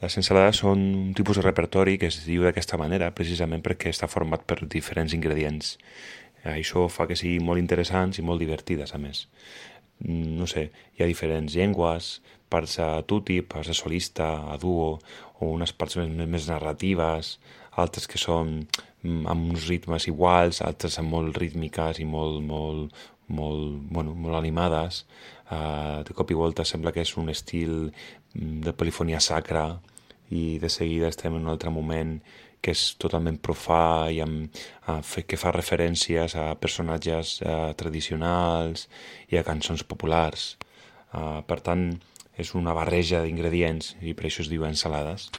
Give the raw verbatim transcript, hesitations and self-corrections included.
Les ensalades són un tipus de repertori que es diu d'aquesta manera precisament perquè està format per diferents ingredients. Això fa que siguin molt interessants i molt divertides, a més. No sé, hi ha diferents llengües, parts a tutti, parts a solista, a duo, o unes parts més, més narratives, altres que són amb uns ritmes iguals, altres amb molt rítmiques i molt, molt, molt, bueno, molt animades. Uh, de cop i volta sembla que és un estil de polifonia sacra i de seguida estem en un altre moment que és totalment profà i amb, uh, que fa referències a personatges uh, tradicionals i a cançons populars. Uh, per tant, és una barreja d'ingredients i per això es diu ensalades.